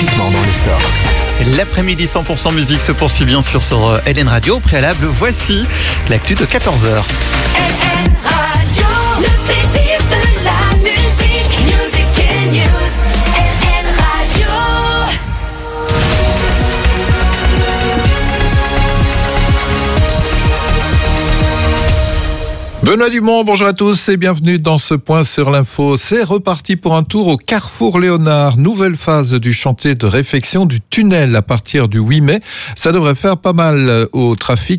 gratuitement dans les stores. L'après-midi 100% musique se poursuit bien sûr sur LN Radio. Au préalable, voici l'actu de 14h. LN Radio, le plaisir de la musique. Music and News. LN Radio. Benoît Dumont, bonjour à tous et bienvenue dans ce point sur l'info. C'est reparti pour un tour au Carrefour Léonard. Nouvelle phase du chantier de réfection du tunnel à partir du 8 mai. Ça devrait faire pas mal au trafic,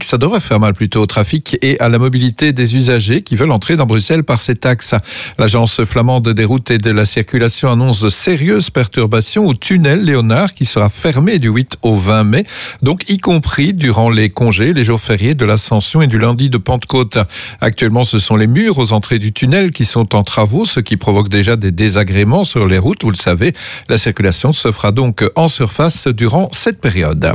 au trafic et à la mobilité des usagers qui veulent entrer dans Bruxelles par cet axe. L'agence flamande des routes et de la circulation annonce de sérieuses perturbations au tunnel Léonard qui sera fermé du 8 au 20 mai, donc y compris durant les congés, les jours fériés de l'Ascension et du lundi de Pentecôte. Actuellement, ce sont les murs aux entrées du tunnel qui sont en travaux, ce qui provoque déjà des désagréments sur les routes. Vous le savez, la circulation se fera donc en surface durant cette période.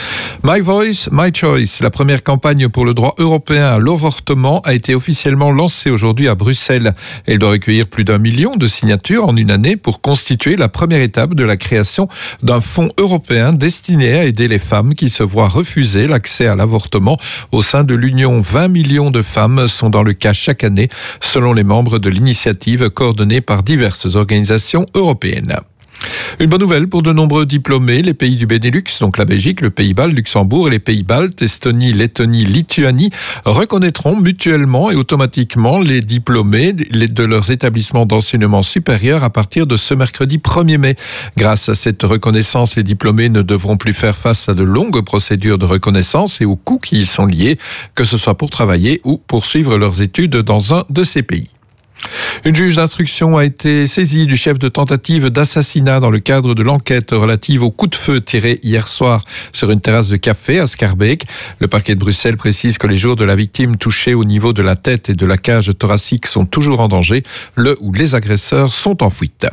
My Voice, My Choice, la première campagne pour le droit européen à l'avortement a été officiellement lancée aujourd'hui à Bruxelles. Elle doit recueillir plus d'1 million de signatures en une année pour constituer la première étape de la création d'un fonds européen destiné à aider les femmes qui se voient refuser l'accès à l'avortement. Au sein de l'Union, 20 millions de femmes sont dans le cas chaque année, selon les membres de l'initiative coordonnée par diverses organisations européennes. Une bonne nouvelle pour de nombreux diplômés. Les pays du Benelux, donc la Belgique, le Pays-Bas, le Luxembourg et les Pays-Baltes, Estonie, Lettonie, Lituanie, reconnaîtront mutuellement et automatiquement les diplômés de leurs établissements d'enseignement supérieur à partir de ce mercredi 1er mai. Grâce à cette reconnaissance, les diplômés ne devront plus faire face à de longues procédures de reconnaissance et aux coûts qui y sont liés, que ce soit pour travailler ou poursuivre leurs études dans un de ces pays. Une juge d'instruction a été saisie du chef de tentative d'assassinat dans le cadre de l'enquête relative au coup de feu tiré hier soir sur une terrasse de café à Schaerbeek. Le parquet de Bruxelles précise que les jours de la victime touchés au niveau de la tête et de la cage thoracique sont toujours en danger. Le ou les agresseurs sont en fuite.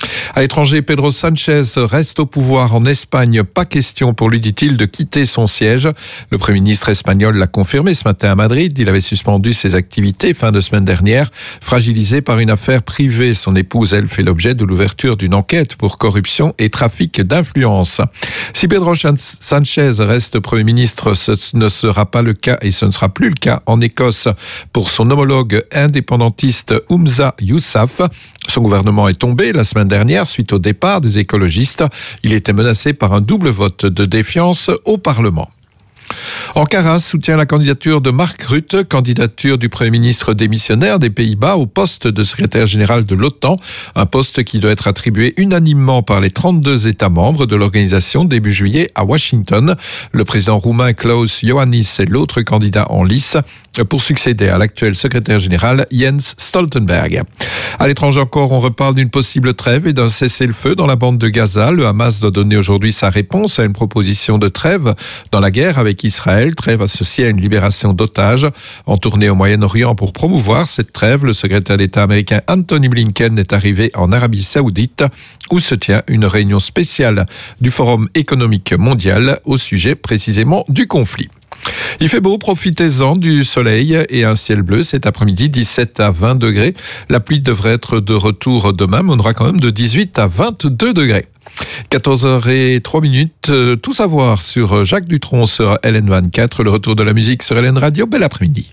À l'étranger, Pedro Sánchez reste au pouvoir en Espagne. Pas question pour lui, dit-il, de quitter son siège. Le Premier ministre espagnol l'a confirmé ce matin à Madrid. Il avait suspendu ses activités fin de semaine dernière, fragilisé par une affaire privée. Son épouse, elle, fait l'objet de l'ouverture d'une enquête pour corruption et trafic d'influence. Si Pedro Sánchez reste Premier ministre, ce ne sera pas le cas et ce ne sera plus le cas en Écosse pour son homologue indépendantiste Humza Yousaf. Son gouvernement est tombé la semaine dernière suite au départ des écologistes. Il était menacé par un double vote de défiance au Parlement. Ankara soutient la candidature de Mark Rutte, candidature du Premier ministre démissionnaire des Pays-Bas au poste de secrétaire général de l'OTAN, un poste qui doit être attribué unanimement par les 32 États membres de l'organisation début juillet à Washington. Le président roumain Klaus Iohannis est l'autre candidat en lice pour succéder à l'actuel secrétaire général Jens Stoltenberg. À l'étranger encore, on reparle d'une possible trêve et d'un cessez-le-feu dans la bande de Gaza. Le Hamas doit donner aujourd'hui sa réponse à une proposition de trêve dans la guerre avec Israël, trêve associée à une libération d'otages. En tournée au Moyen-Orient pour promouvoir cette trêve, le secrétaire d'État américain Anthony Blinken est arrivé en Arabie Saoudite où se tient une réunion spéciale du Forum économique mondial au sujet précisément du conflit. Il fait beau, profitez-en du soleil et un ciel bleu cet après-midi, 17 à 20 degrés. La pluie devrait être de retour demain, mais on aura quand même de 18 à 22 degrés. 14h03, tout savoir sur Jacques Dutronc sur LN24, le retour de la musique sur LN Radio. Bel après-midi.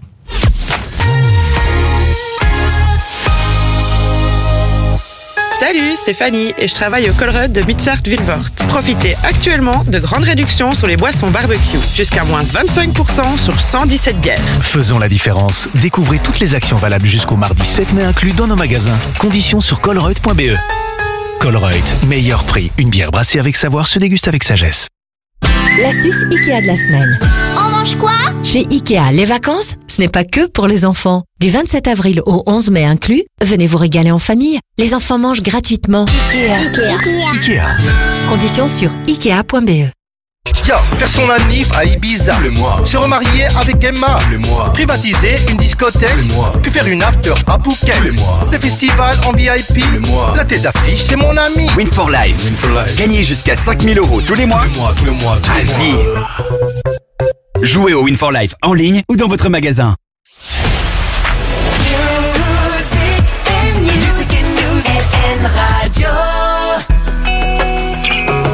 Salut, c'est Fanny et je travaille au Colruyt de Mitzart-Vilvoort. Profitez actuellement de grandes réductions sur les boissons barbecue. Jusqu'à moins 25% sur 117 bières. Faisons la différence. Découvrez toutes les actions valables jusqu'au mardi 7 mai inclus dans nos magasins. Conditions sur colruyt.be. Colruyt, meilleur prix. Une bière brassée avec savoir se déguste avec sagesse. L'astuce Ikea de la semaine. On mange quoi? Chez Ikea, les vacances, ce n'est pas que pour les enfants. Du 27 avril au 11 mai inclus, venez vous régaler en famille. Les enfants mangent gratuitement. Ikea. Conditions sur ikea.be. Yo, faire son manif à Ibiza, le mois. Se remarier avec Emma, le mois. Privatiser une discothèque, le mois. Puis faire une after à Phuket, le mois. Le festival en VIP, le mois. La tête d'affiche, c'est mon ami. Win for Life. Gagnez jusqu'à 5 000 € tous les mois. Tous les mois. À vie. Jouez au Win for Life en ligne ou dans votre magasin. Music and News. LN Radio.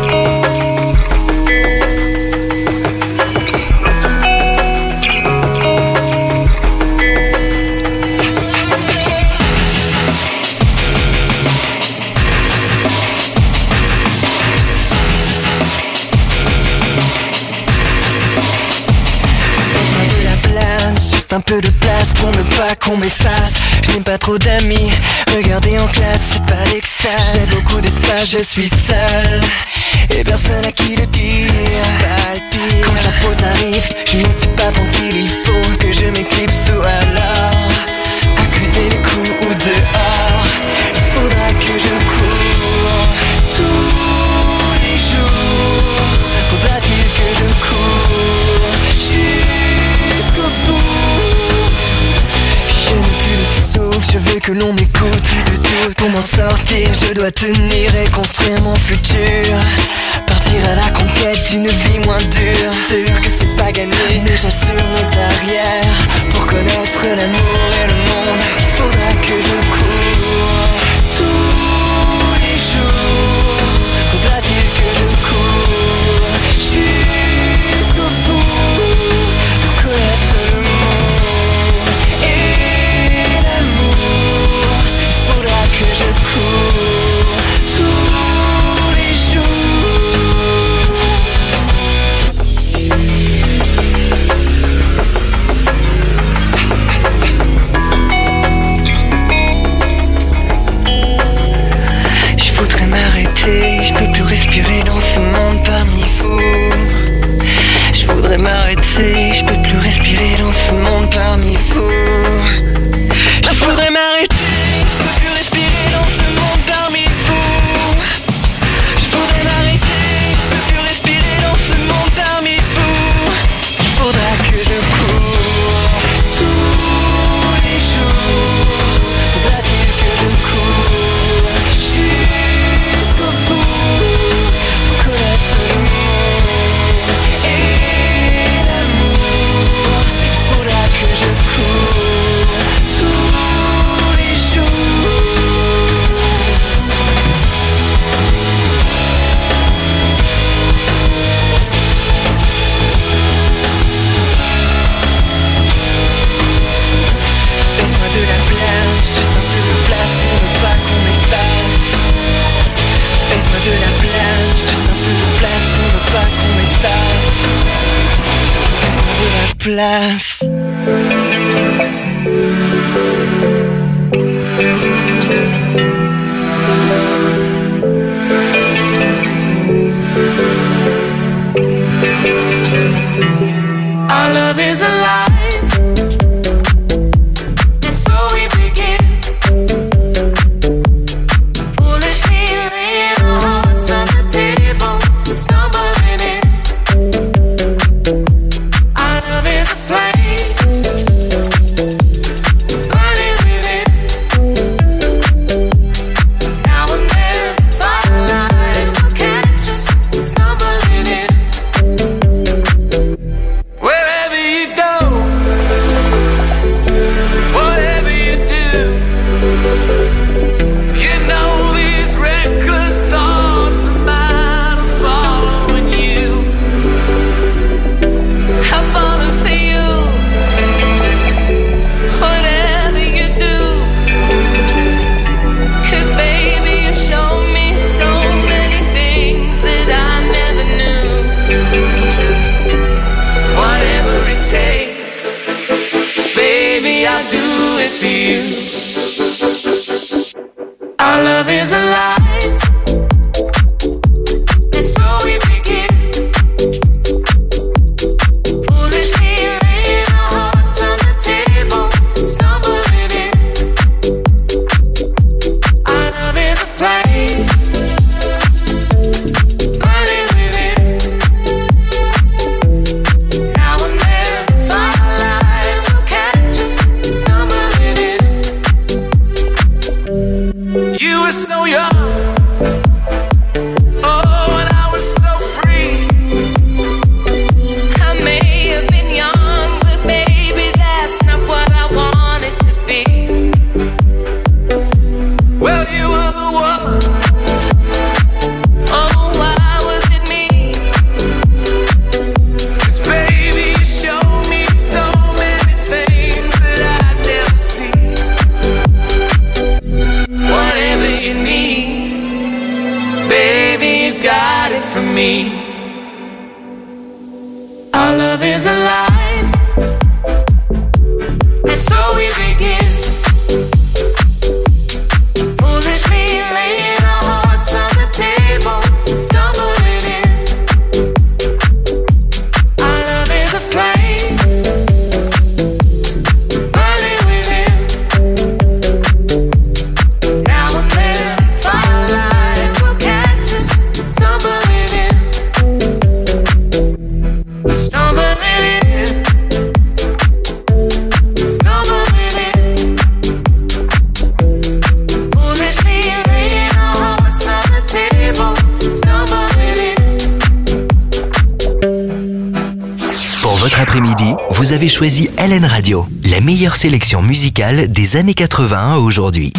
juste un peu de place pour ne pas qu'on m'efface. Je n'ai pas trop d'amis, regardez en classe, c'est pas l'extase. J'ai beaucoup d'espace, je suis seul et personne à qui le dire. Quand la pause arrive, je ne suis pas tranquille, il faut que je m'éclipse ou alors accuser les coups ou dehors. Il faudra que je cours tous les jours. Faudra-t-il que je cours jusqu'au bout? Je n'ai plus le souffle, je veux que l'on m'écoute. Pour m'en sortir, je dois tenir et construire mon futur. Partir à la conquête d'une vie moins dure. Sûr que c'est pas gagné, mais j'assure mes arrières. Pour connaître l'amour et le monde, il faudra que je cours tous les jours. Faudra-t-il que je cours jusqu'au bout pour connaître le monde et l'amour? Il faudra que je cours tous les jours. Je voudrais m'arrêter, je peux plus respirer dans ce monde parmi vous. Je voudrais m'arrêter, je peux plus respirer dans ce monde parmi vous. Je voudrais m'arrêter, je peux plus respirer dans ce monde parmi vous. Je voudrais m'arrêter, je peux plus respirer dans ce monde parmi vous. Il faudra que je cours tous les jours. Faudra-t-il que je cours jusqu'au bout pour connaître le monde et l'amour? Il faudra que je cours tous les jours. Laisse-moi de la place, juste un peu de place pour ne pas qu'on m'épasse. Laisse-moi de la place, juste un peu de place pour ne pas qu'on m'épasse. Laisse-moi de la place. Our love is alive. And so we begin. Foolishly laying our hearts on the table, stumbling in. Our love is a flame, burning within. Now and then, firelight will catch us, stumbling in. Wherever you go, whatever you do, you know these reckless thoughts of mine are following you. I'm falling for you, whatever you do. 'Cause baby, you show me so many things that I never knew. Whatever it takes, baby, I'll do it for you. Our love is alive, and so we begin. Foolishly laying our hearts on the table, stumbling in. Our love is a flame, burning within. Now and then, firelight will catch us, stumbling in. You were so young, oh, and I was so free. I may have been young, but baby, that's not what I wanted to be. Well, you were the one. Oh, why was it me? 'Cause baby, you showed me so many things that I'd never seen. Whatever you need, baby, you got it from me. Our love is alive, vous avez choisi LN Radio, la meilleure sélection musicale des années 80 à aujourd'hui.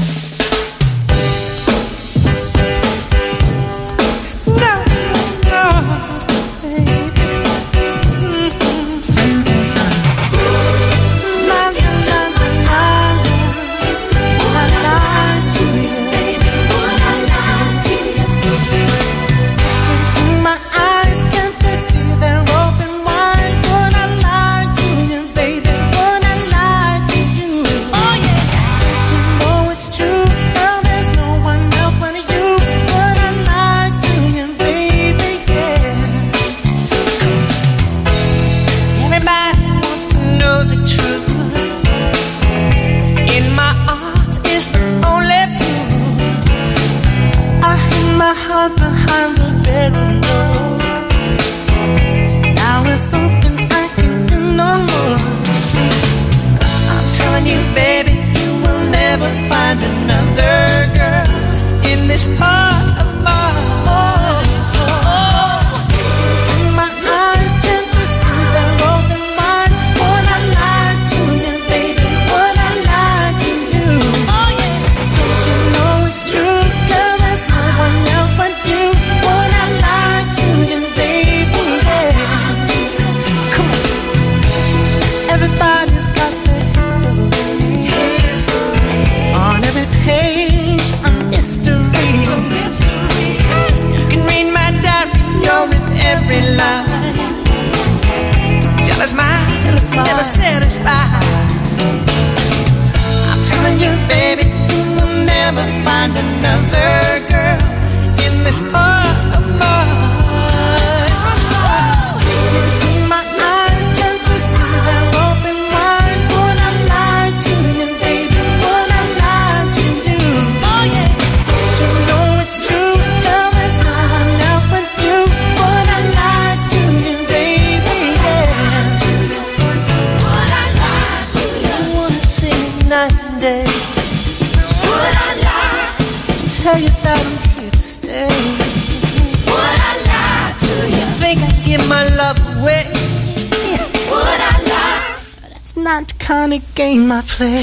Game I play.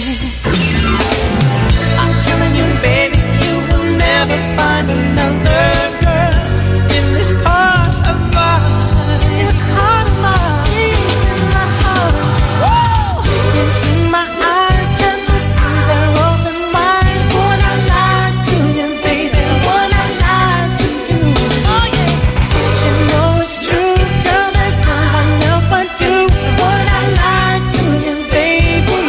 I'm telling you, baby, you will never find another girl in this heart of mine. This heart of mine, in my heart. Woo! Into my eyes, can't you see they're open wide? Would I lie to you, baby? Would I lie to you? Oh yeah. Don't you know it's true, girl? There's no one else but you. Would I lie to you, baby?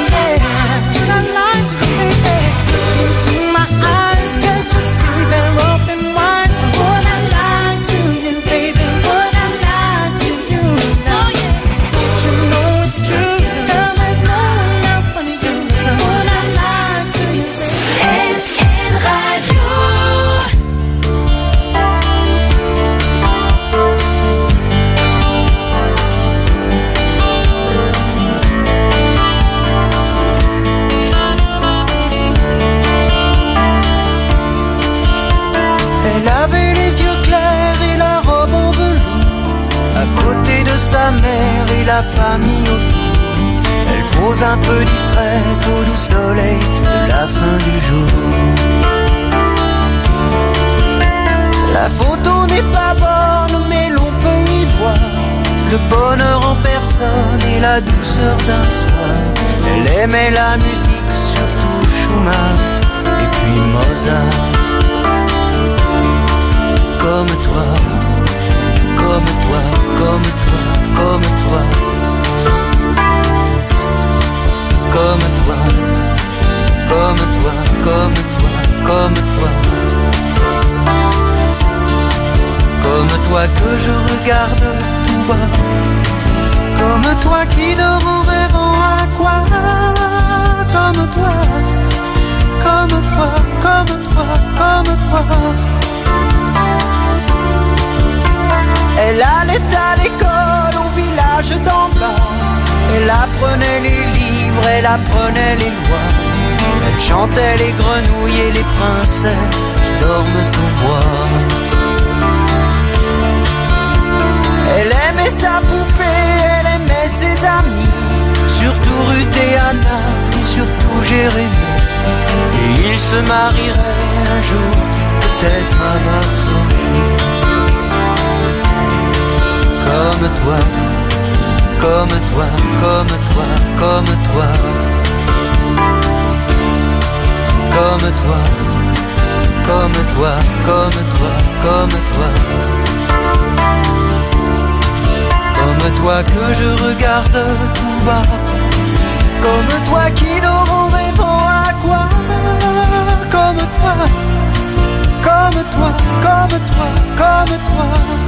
Sa mère et la famille autour. Elle pose un peu distraite au doux soleil de la fin du jour. La photo n'est pas bonne, mais l'on peut y voir le bonheur en personne et la douceur d'un soir. Elle aimait la musique, surtout Schumann et puis Mozart. Comme toi, comme toi, comme toi. Comme toi, comme toi, comme toi, comme toi, comme toi, comme toi que je regarde tout bas, comme toi qui dort en rêvant à quoi, comme toi, comme toi, comme toi, comme toi. Elle allait à l'école au village d'en bas. Elle apprenait les livres, elle apprenait les lois. Elle chantait les grenouilles et les princesses qui dorment au bois. Elle aimait sa poupée, elle aimait ses amis. était Anna et surtout Jérémie. Et ils se marieraient un jour, peut-être à Varsovie. Comme toi, comme toi, comme toi, comme toi. Comme toi, comme toi, comme toi, comme toi. Comme toi que je regarde tout bas. Comme toi qui dort en rêvant à quoi. Comme toi, comme toi, comme toi, comme toi.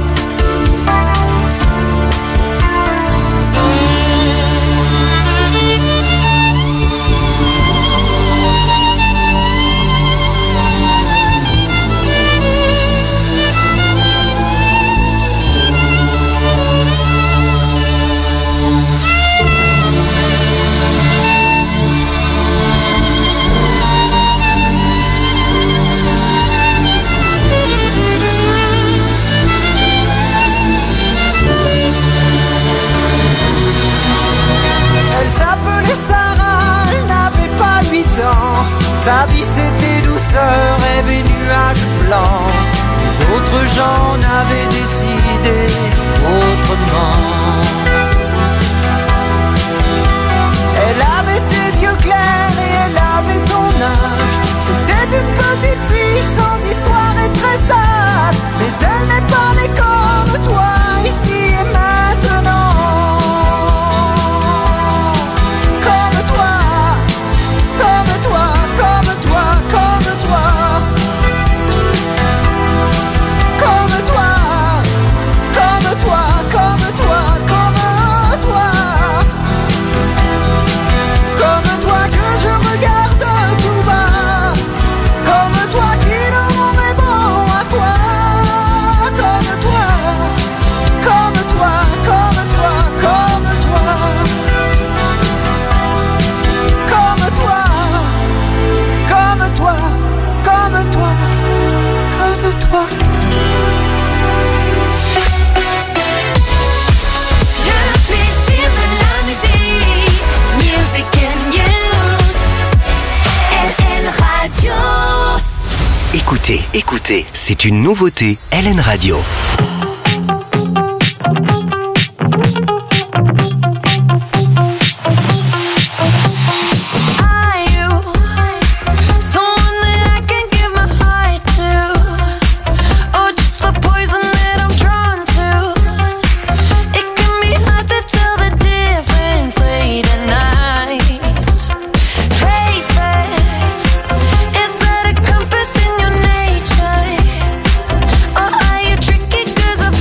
Elle s'appelait Sarah, elle n'avait pas 8 ans. Sa vie c'était douceur, rêve et nuages blancs. D'autres gens n'avaient décidé autrement. Elle avait tes yeux clairs et elle avait ton âge. C'était une petite fille sans histoire et très sage. Mais elle n'est pas née comme toi, ici et maintenant. Écoutez, c'est une nouveauté LN Radio. Is that a compass in your nature? Or are you tricky 'cause of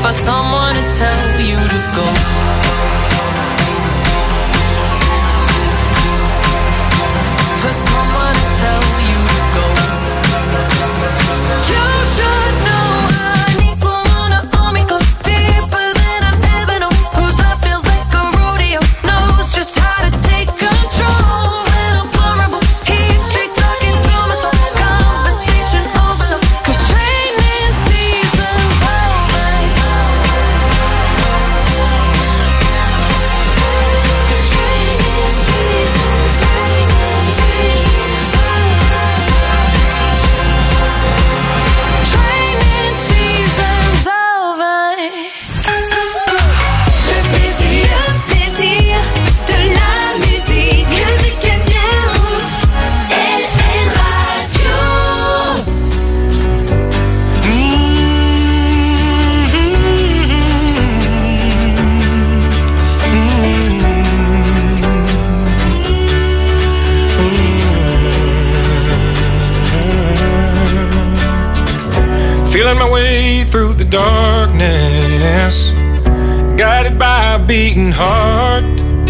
for someone to tell you to go. For someone to tell you to go. You should know I need someone to hold me close, deeper than I've ever known. Whose love feels like a rodeo, knows just how to take control. When I'm vulnerable, he's straight talking to my soul. Conversation overload, 'cause training season's over. 'Cause training season's over. Training season's over. Le plaisir de la musique. Music and news. LN Radio. Feeling my way through the darkness, guided by a beating heart.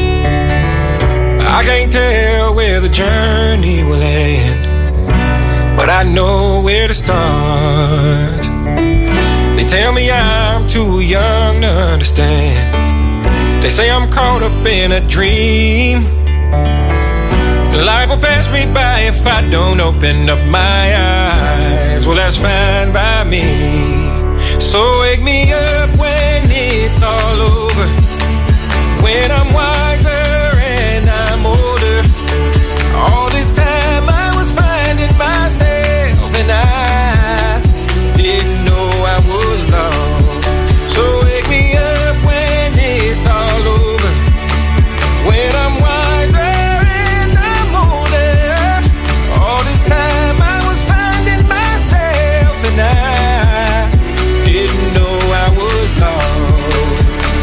I can't tell where the journey will end, but I know where to start. They tell me I'm too young to understand. They say I'm caught up in a dream. Life will pass me by if I don't open up my eyes. Well, that's fine by me. So wake me up when it's all over, when I'm wiser and I'm older. All this time I was finding myself and I didn't know I was lost. So wake me up when it's all over, when I'm wiser. All this time I was finding myself and I didn't know I was lost.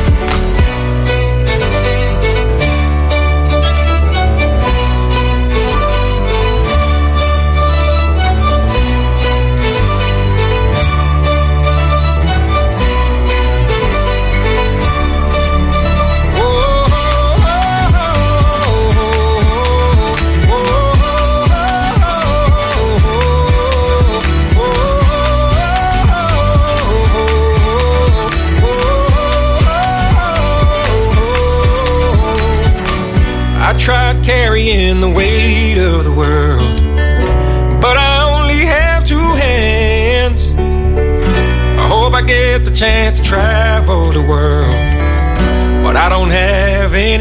I tried carrying the weight of the world, but I only have two hands. I hope I get the chance to travel the world, but I don't have any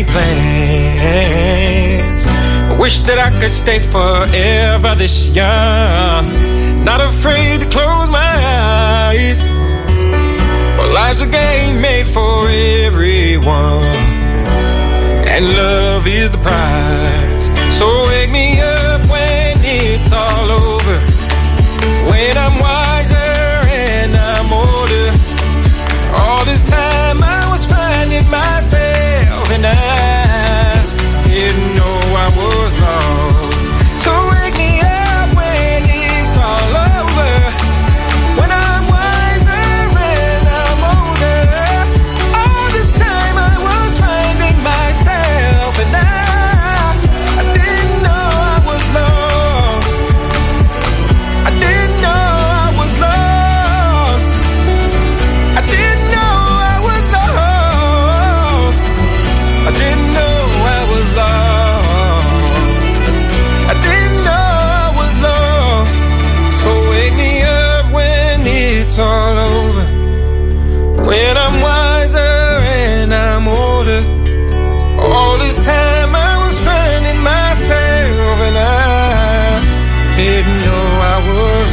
plans. I wish that I could stay forever this young, not afraid to close my eyes. Well, life's a game made for everyone, and love is the prize. So wake me up when it's all over, when I'm wiser and I'm older. All this time I was finding myself and I didn't know I was lost. So wake me up when it's all over, when I'm wiser and I'm older. All this time I was finding myself and I didn't know I was lost. I didn't know I was lost. I didn't know I was lost. I didn't know I was lost. I didn't know I was lost. So wake me up when it's all over, when I'm wiser and I'm older. All this time I was finding myself and I didn't know I was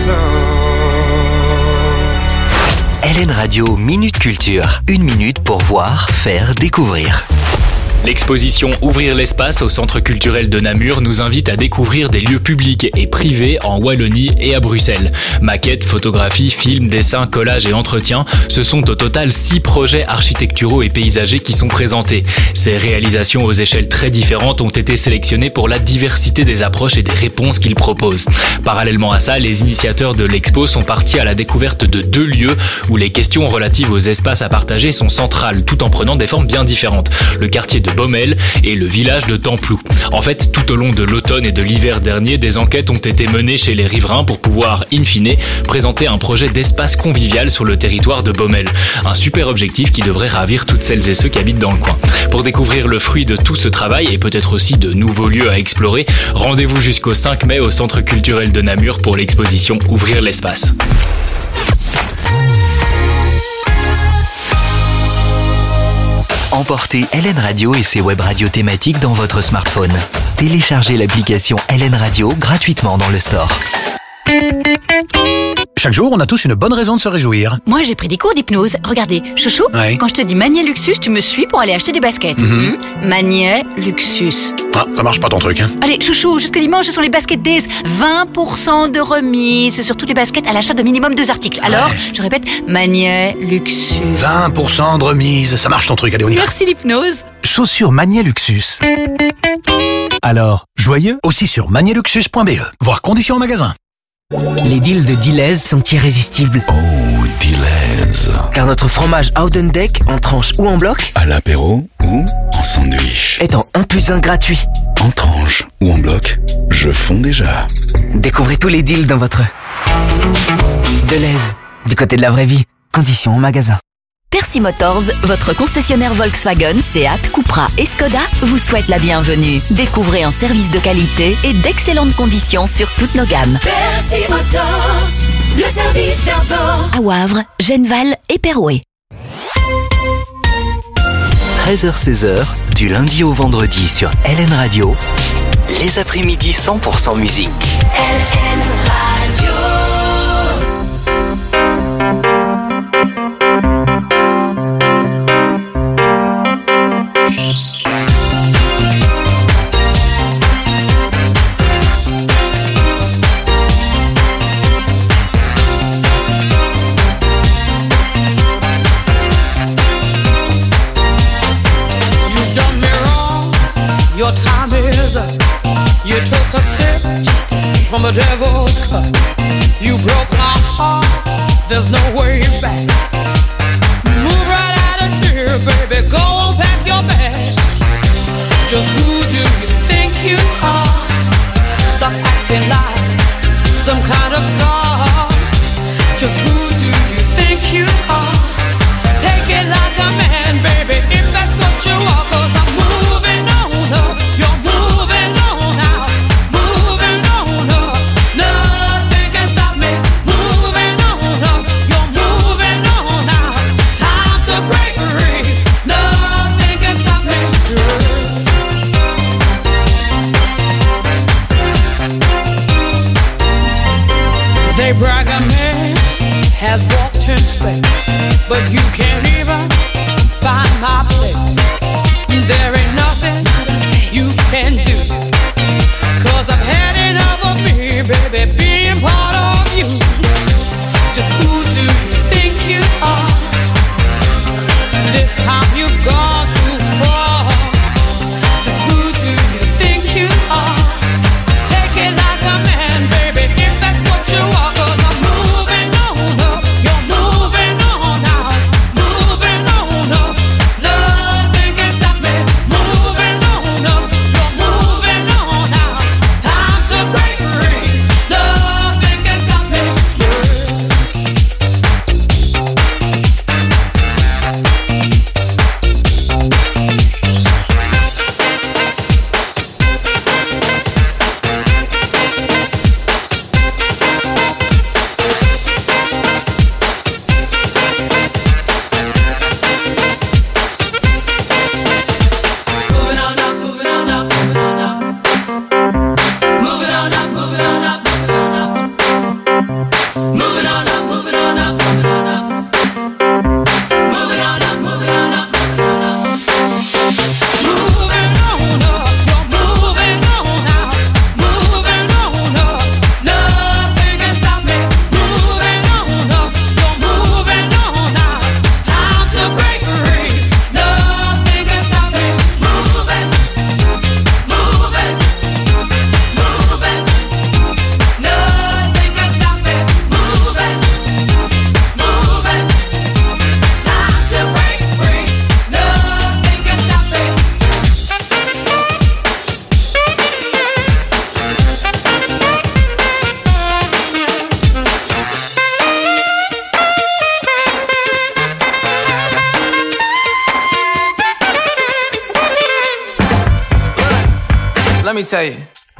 lost. LN Radio Minute Culture. 1 minute pour voir, faire, découvrir. L'exposition Ouvrir l'espace au Centre culturel de Namur nous invite à découvrir des lieux publics et privés en Wallonie et à Bruxelles. Maquettes, photographies, films, dessins, collages et entretiens, ce sont au total 6 projets architecturaux et paysagers qui sont présentés. Ces réalisations aux échelles très différentes ont été sélectionnées pour la diversité des approches et des réponses qu'ils proposent. Parallèlement à ça, les initiateurs de l'expo sont partis à la découverte de 2 lieux où les questions relatives aux espaces à partager sont centrales, tout en prenant des formes bien différentes. Le quartier de Baumel et le village de Templou. En fait, tout au long de l'automne et de l'hiver dernier, des enquêtes ont été menées chez les riverains pour pouvoir, in fine, présenter un projet d'espace convivial sur le territoire de Baumel. Un super objectif qui devrait ravir toutes celles et ceux qui habitent dans le coin. Pour découvrir le fruit de tout ce travail et peut-être aussi de nouveaux lieux à explorer, rendez-vous jusqu'au 5 mai au Centre culturel de Namur pour l'exposition Ouvrir l'espace. Emportez LN Radio et ses web radios thématiques dans votre smartphone. Téléchargez l'application LN Radio gratuitement dans le store. Chaque jour, on a tous une bonne raison de se réjouir. Moi, j'ai pris des cours d'hypnose. Regardez, chouchou, quand je te dis Magnet Luxus, tu me suis pour aller acheter des baskets. Magnet Luxus. Ah, ça marche pas ton truc, hein. Allez, chouchou, jusque dimanche, ce sont les baskets Days. 20% de remise sur toutes les baskets à l'achat de minimum 2 articles. Alors, je répète, Magnet Luxus. 20% de remise, ça marche ton truc, allez, on y va. Merci l'hypnose. Chaussures Magnet Luxus. Alors, joyeux? Aussi sur magneluxus.be. Voir conditions en magasin. Les deals de Deleuze sont irrésistibles. Oh, Deleuze. Car notre fromage Oudendeck en tranche ou en bloc, à l'apéro ou en sandwich, est en 1+1 gratuit. En tranche ou en bloc, je fonds déjà. Découvrez tous les deals dans votre Deleuze, du côté de la vraie vie. Conditions en magasin. Percy Motors, votre concessionnaire Volkswagen, Seat, Cupra et Skoda, vous souhaite la bienvenue. Découvrez un service de qualité et d'excellentes conditions sur toutes nos gammes. Percy Motors, le service d'abord. À Wavre, Genneval et Perouet. 13h-16h, du lundi au vendredi sur LN Radio, les après-midi 100% musique. LN Radio. Your time is up. You took a sip from the devil's cup. You broke my heart. There's no way back. Move right out of here, baby. Go on, pack your bags. Just who do you think you are? Stop acting like some kind of star. Just who do you think you are? Take it like a man, baby, if that's what you are. 'Cause I'm moving on up. You're moving on out. Moving on up. Nothing can stop me. Moving on up. You're moving on out. Time to break free. Nothing can stop me. They brag a man has walked in space, but you can't even find my place. There ain't nothing you can do, 'cause I've had enough of me, baby, being part of you. Just who do you think you are? This time you've gone too far. Just who do you think you are? Take it like a man, baby, if that's what you are. 'Cause I'm moving on up. You're moving on out. Moving on up. Nothing can stop me. Moving on up. You're moving let me tell you.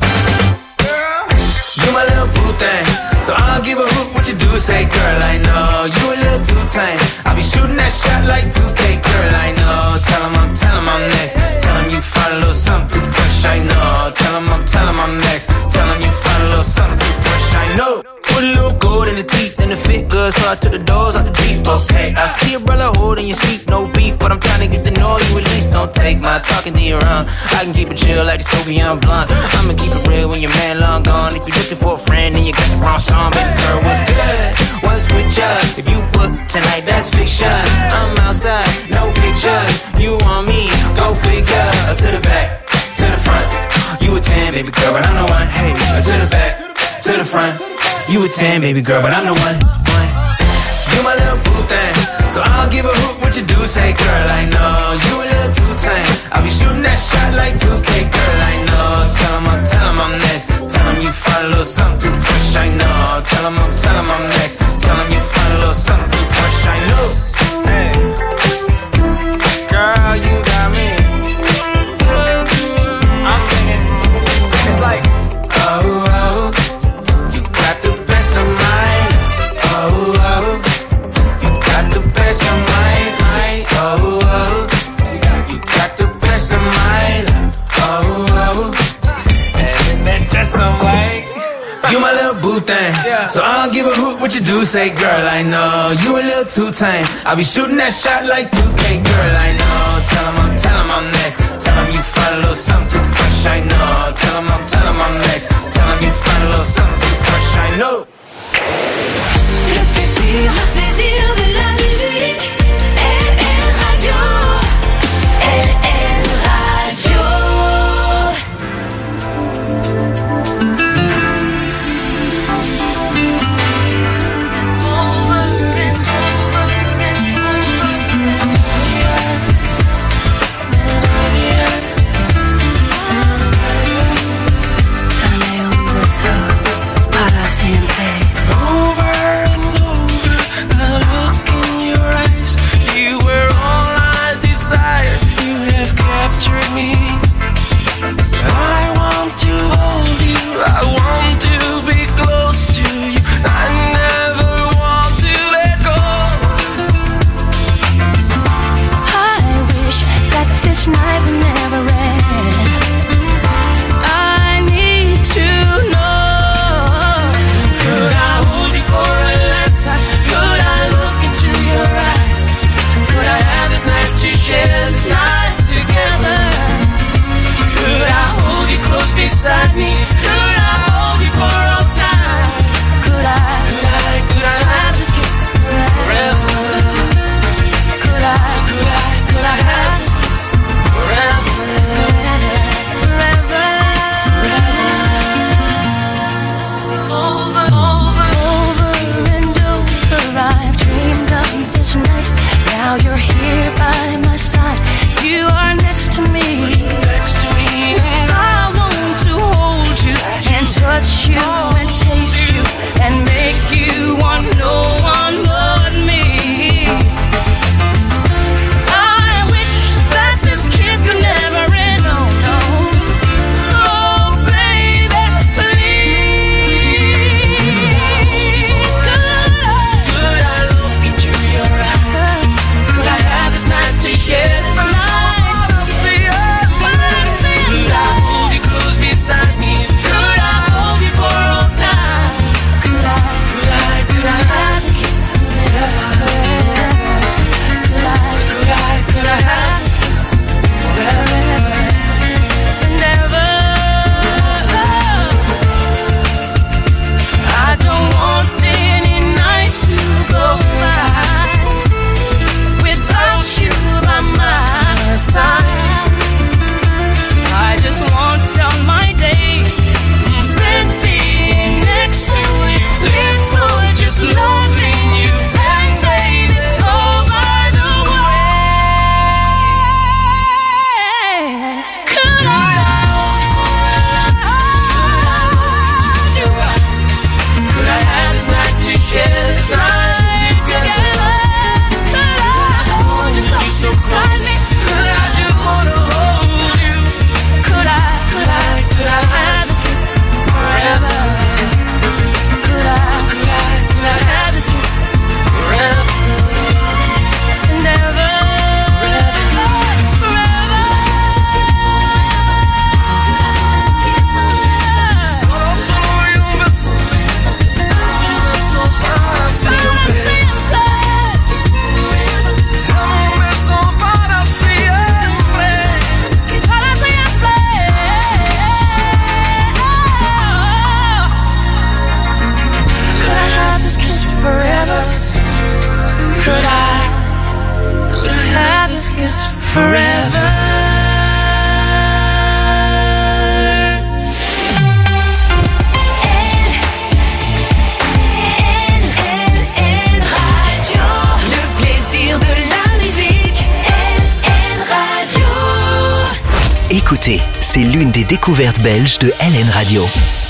You my little boo thing, so I don't give a hoot what you do. Say, girl, I know you a little too tame. I'll be shooting that shot like 2K, girl, I know. Tell him I'm next. Tell him you find a little something too fresh, I know. Tell him I'm next. Tell him you find a little something too fresh, I know. Put a little gold in the teeth and the fit good, so I took the doors out the deep, okay. I see a brother holding your sweet, no beef, but I'm trying to get to know you at least. Don't take my talking to your own. I can keep it chill like the Soviet blunt. I'ma keep it real when your man long gone. If you're looking for a friend, then you got the wrong song. Baby girl, what's good? What's with ya? If you book tonight, that's fiction. I'm outside, no pictures. You want me? Go figure. To the back, to the front. You a 10, baby girl, but I'm the one. Hey, to the back, to the front. You a 10, baby girl, but I'm the one. You my little boo thing, so I don't give a hoot what you do. Say, girl, I know you a little too tame. I'll be shooting that shot like 2K, girl, I know. Tell him I'm next. Tell him you find a little something too fresh, I know. Tell him I'm next. Tell him you find a little something too fresh, I know. Hey, girl, you got me. I'm singing. It's like, oh, you got the best of mine. Oh, you got the best of mine. Oh, you got the best of mine. Oh, and that's some way. You my little boo thing, so I don't give a hoot what you do. Say, girl, I know you a little too tame. I'll be shooting that shot like 2K, girl, I know. Tell him I'm next. Tell him you find a little something too fresh, I know. Tell him I'm next. Tell him you find a little something too fresh, I know. Le plaisir de la musique. LN Radio. LN Radio. Tell me forever. Le plaisir de la musique. LN Radio. Écoutez, c'est l'une des découvertes belges de LN Radio.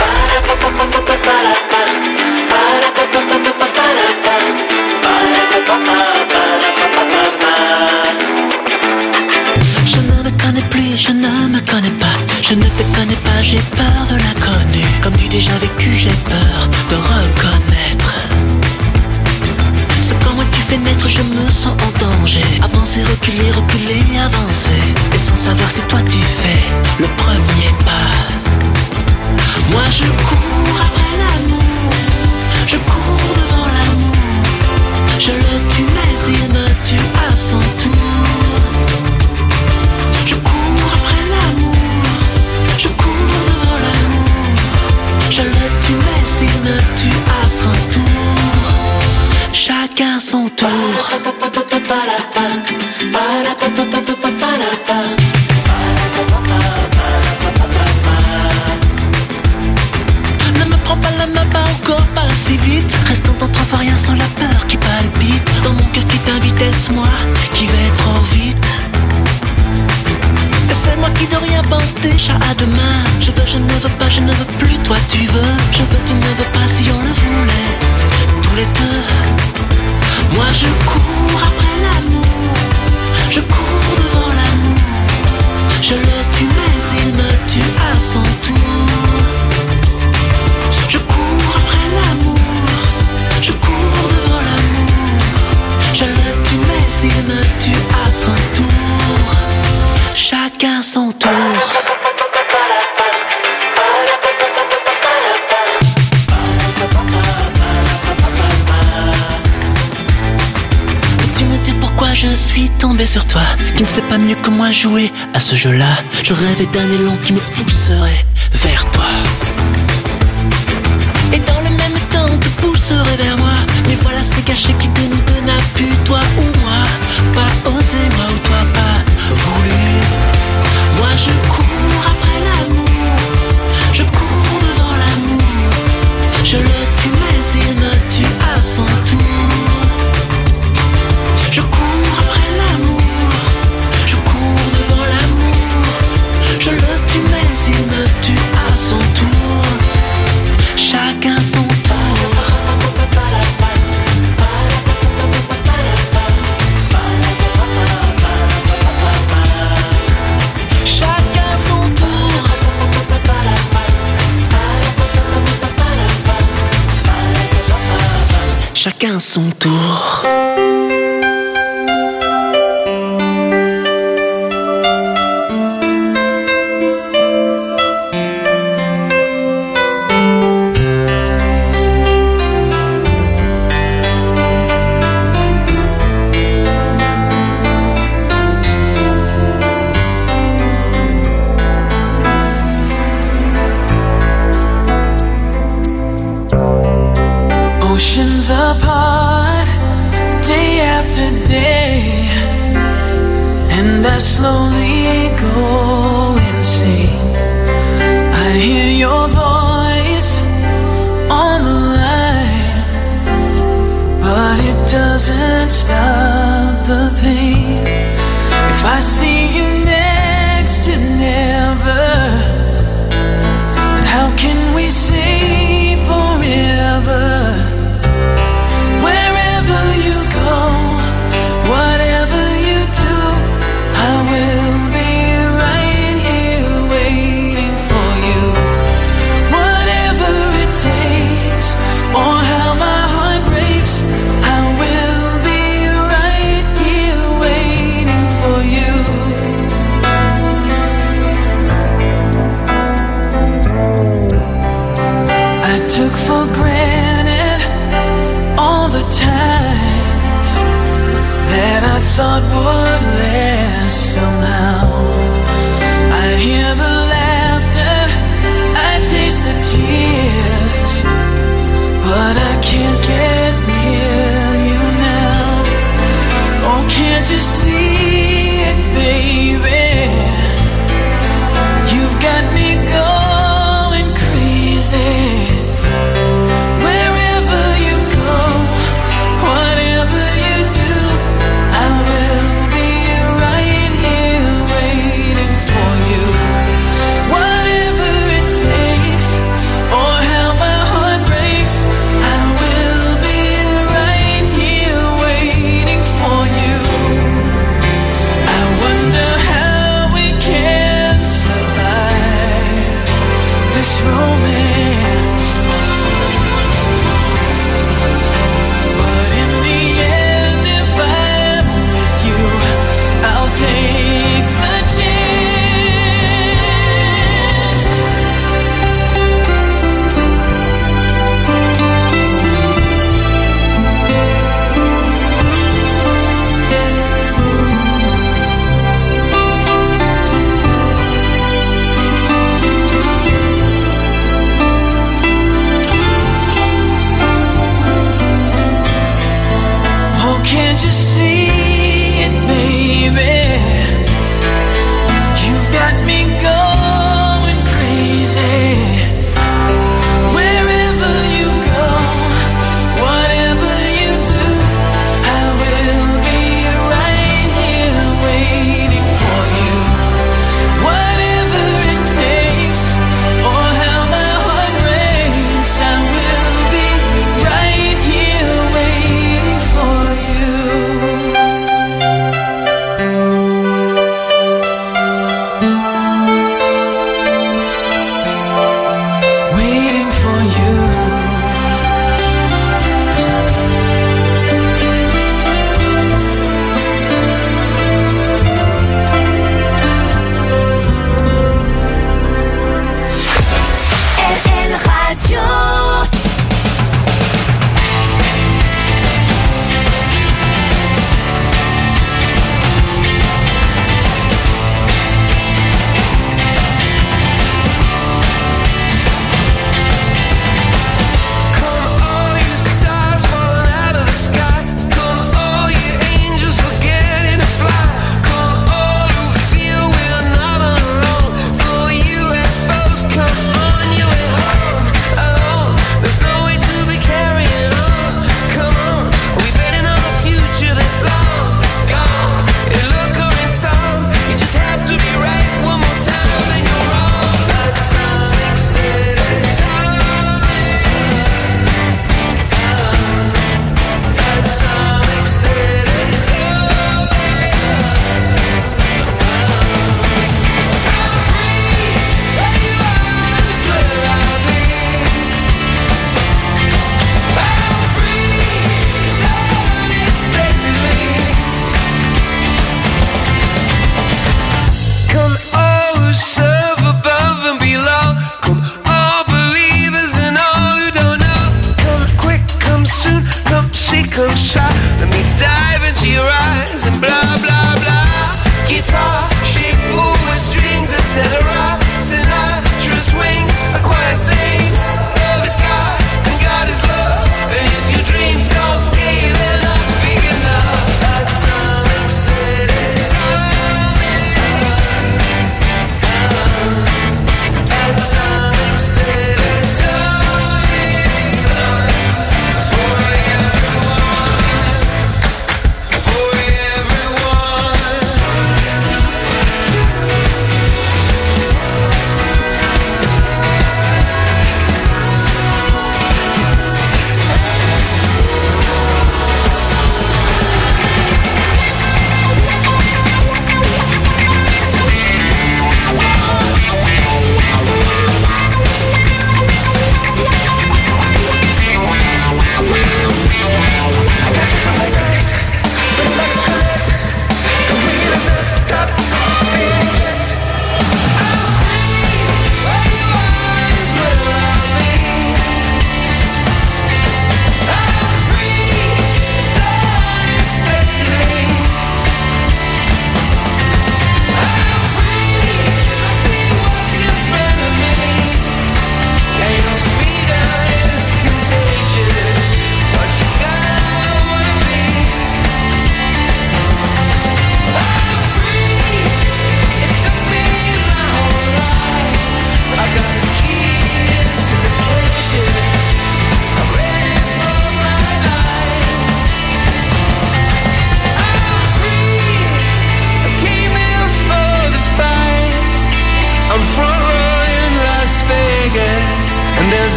Je ne me connais plus, je ne me connais pas. Je ne te connais pas, j'ai peur de l'inconnu. Comme du déjà vécu, j'ai peur de reconnaître. C'est quand moi qui fais naître, je me sens en danger. Avancer, reculer, reculer, avancer. Et sans savoir si toi tu fais le premier pas. Moi je cours après l'amour, je cours devant l'amour. Je le tue mais il me tue à son tour. Je cours après l'amour, je cours devant l'amour. Je le tue mais il me tue à son tour. Chacun son tour. Ne me prends pas la main, pas encore, pas si vite. Restons dans trois fois rien sans la peur qui palpite. Dans mon cœur qui t'invite, est-ce-moi qui vais trop vite? Et c'est moi qui de rien pense déjà à demain. Je veux, je ne veux pas, je ne veux plus, toi tu veux. Je veux, tu ne veux pas si on le voulait. Tous les deux. Moi je cours après l'amour, je cours devant l'amour. Je le tue mais il me tue à son tour. Je cours après l'amour, je cours devant l'amour. Je le tue mais il me tue à son tour. Chacun son tour. Pourquoi je suis tombé sur toi, qui ne sait pas mieux que moi jouer à ce jeu-là. Je rêvais d'un élan qui me pousserait vers toi. Et dans le même temps te pousserait vers moi. Mais voilà c'est caché qui de nous deux n'a pu, toi ou moi. Pas osé, moi ou toi pas voulu. Moi je cours après l'amour, je cours devant l'amour. Je le tue mais il me tue à son tour. Je cours après l'amour, je cours devant l'amour. Je le tue mais il me tue à son tour. Chacun son tour. Chacun son tour. Chacun son tour. Oceans apart, day after day, and I slowly go insane. I hear your voice on the line, but it doesn't stop the pain. If I see you next to never, then how can we say forever? Thought would last somehow. I hear the laughter, I taste the tears, but I can't get near you now. Oh, can't you see it, baby?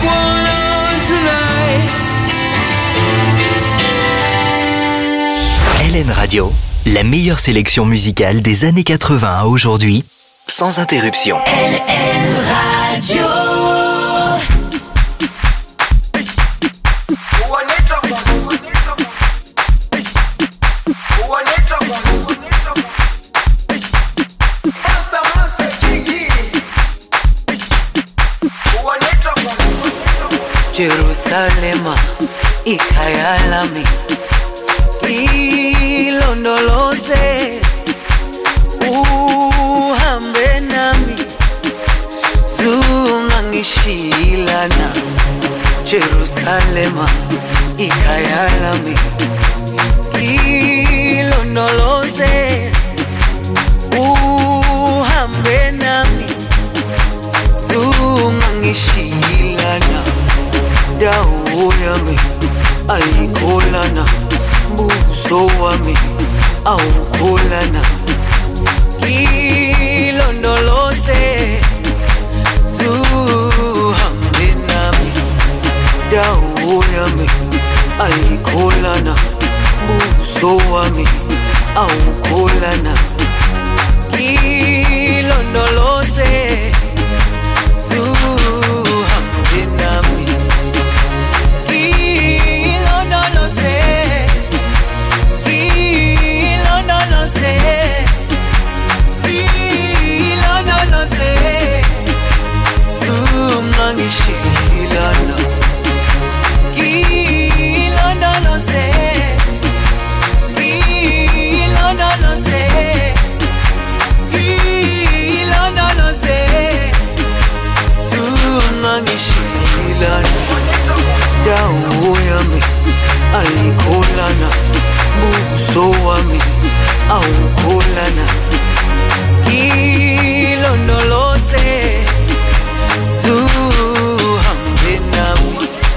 one on tonight. LN Radio, la meilleure sélection musicale des années 80 à aujourd'hui, sans interruption. LN Radio. Jerusalema, ikhaya lami, ilondoloze, uhambe nami, zungangishilana. Jerusalema, ikhaya lami, ilondoloze, uhambe nami, zungangishilana. Dawo yami ayikholana, buso wami awukholana. Ilondoloze, zuhambe nami. Dawo yami ayikholana, buso wami awukholana. Ilondoloze, zuhambe nami. Shilana, ilondoloze, ilondoloze, ilondoloze, zungangishilana. Dawo yami ayikholana, buso wami awukholana. Ilondoloze, zuhambe nami.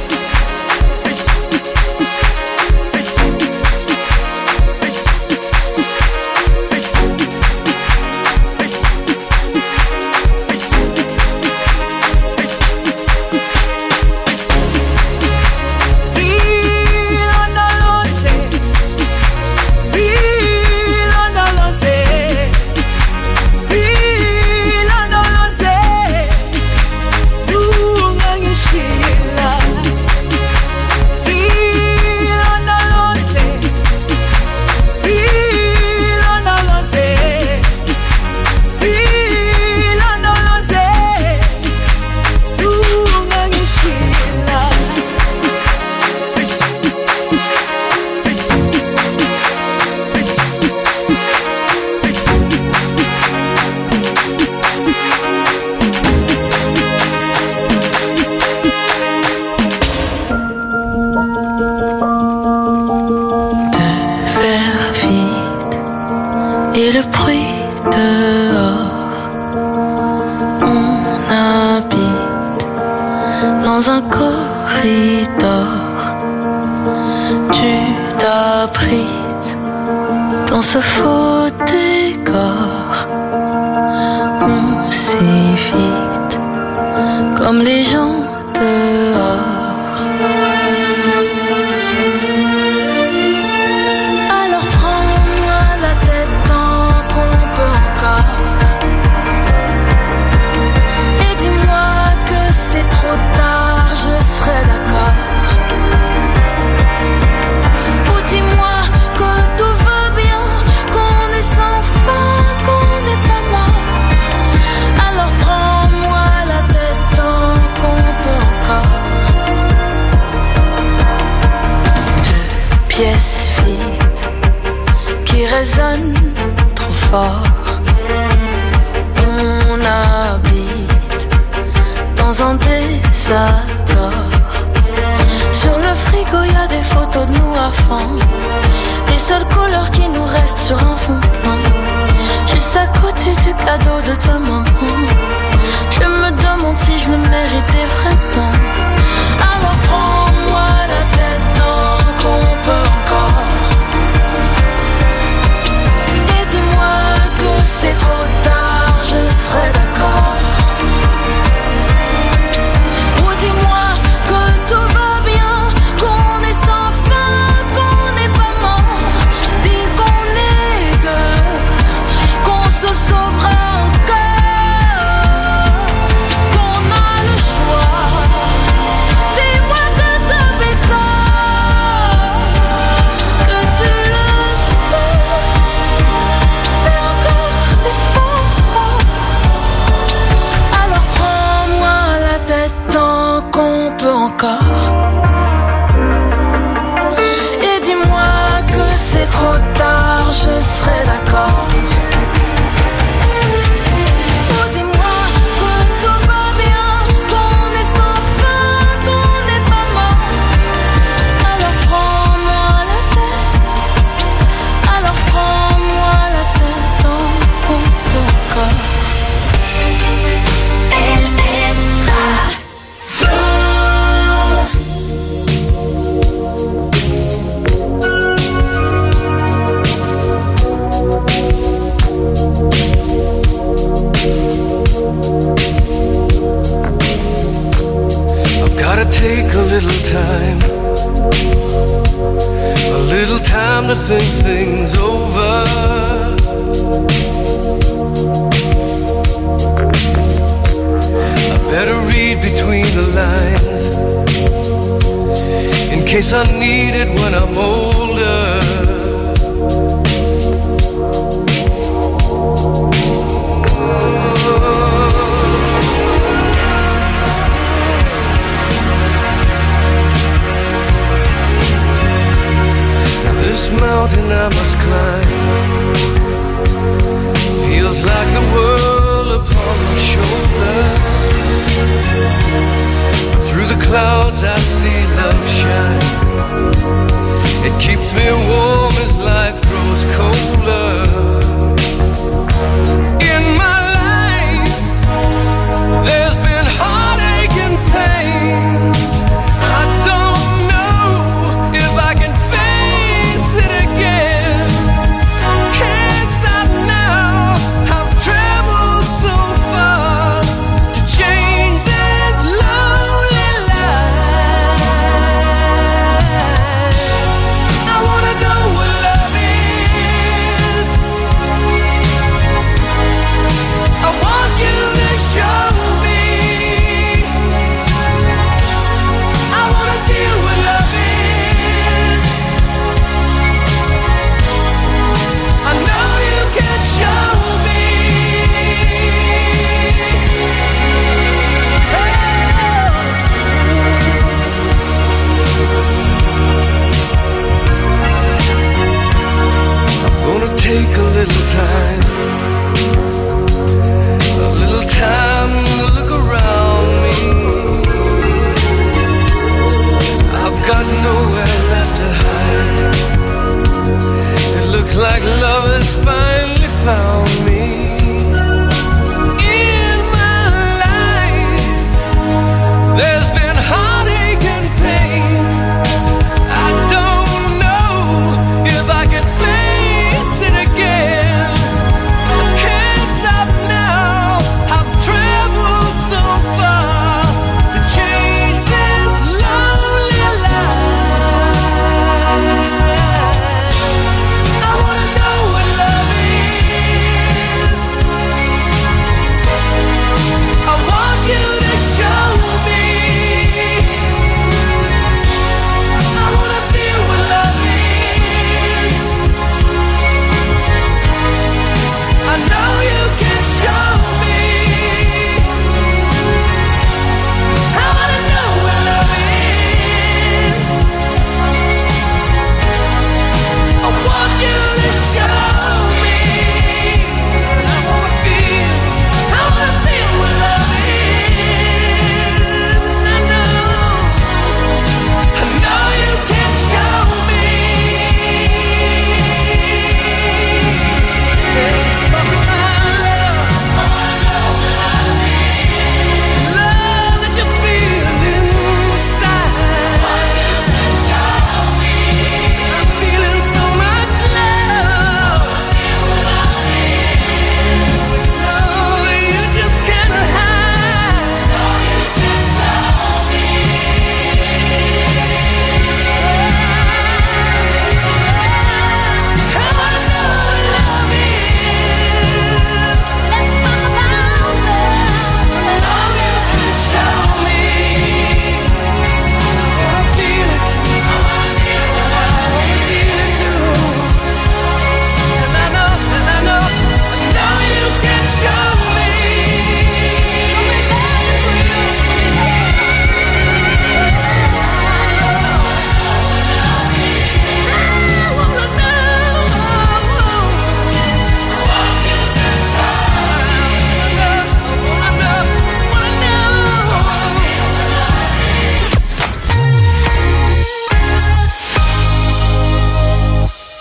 Et le bruit dehors, on habite dans un corridor. Tu t'abrites dans ce faux décor. On s'évite comme les gens dehors. Pièces vides qui résonnent trop fort. On habite dans un désaccord. Sur le frigo y a des photos de nous à fond. Les seules couleurs qui nous restent sur un fond blanc. Juste à côté du cadeau de ta maman. Je me demande si je le méritais vraiment. Alors prends-moi la tête tant qu'on peut encore. Et dis-moi que c'est trop tard, je serai d'accord. Ou dis-moi encore. Et dis-moi que c'est trop tard, je serai d'accord. Take a little time to think things over. I better read between the lines in case I need it when I'm older. This mountain I must climb feels like the world upon my shoulder. Through the clouds I see love shine. It keeps me warm as life grows colder. In my life there's been heartache and pain. I don't know if I can it again. Can't stop now. I've traveled so far to change this lonely life. I wanna know what love is. I want you to show me. I wanna feel what love is. I know you can show me. I'm gonna take a little time to look around me. I've got nowhere left to hide. It looks like love has finally found me. In my life there's been heartache and pain. I don't know if I can face it again. Can't stop now. I've traveled so far to change this lonely life. I wanna know what love is.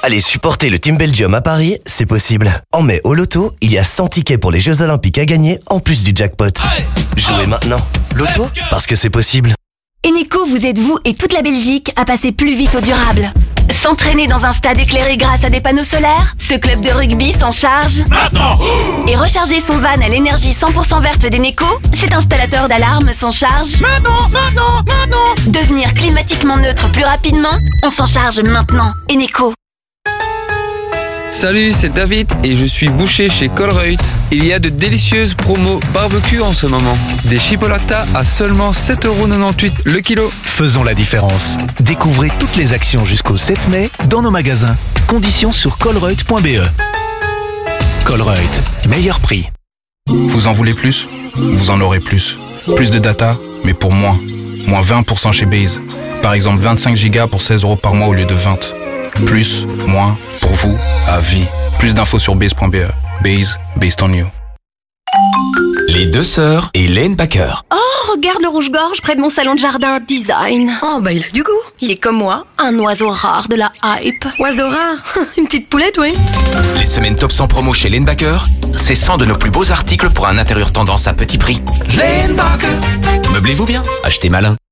Allez supporter le Team Belgium à Paris, c'est possible. En mai, au loto, il y a 100 tickets pour les Jeux Olympiques à gagner, en plus du jackpot. Jouez maintenant. Loto, parce que c'est possible. Eneco vous aide, vous et toute la Belgique, à passer plus vite au durable. S'entraîner dans un stade éclairé grâce à des panneaux solaires? Ce club de rugby s'en charge maintenant. Et recharger son van à l'énergie 100% verte d'Eneco? Cet installateur d'alarme s'en charge maintenant. Devenir climatiquement neutre plus rapidement? On s'en charge maintenant. Eneco. Salut, c'est David et je suis boucher chez Colruyt. Il y a de délicieuses promos barbecue en ce moment. Des chipolatas à seulement 7,98€ le kilo. Faisons la différence. Découvrez toutes les actions jusqu'au 7 mai dans nos magasins. Conditions sur colruyt.be. Colruyt, meilleur prix. Vous en voulez plus? Vous en aurez plus. Plus de data, mais pour moins. Moins 20% chez Base. Par exemple 25 Go pour 16€ par mois au lieu de 20. Plus, moins, pour vous, à vie. Plus d'infos sur base.be. Base, based on you. Les deux sœurs et Hélène Backer. Oh, regarde le rouge-gorge près de mon salon de jardin. Design. Oh, bah il a du goût. Il est comme moi, un oiseau rare de la hype. Oiseau rare? Une petite poulette, oui. Les semaines top 100 promo chez Hélène Backer, c'est 100 de nos plus beaux articles pour un intérieur tendance à petit prix. Hélène Backer. Meublez-vous bien, achetez malin.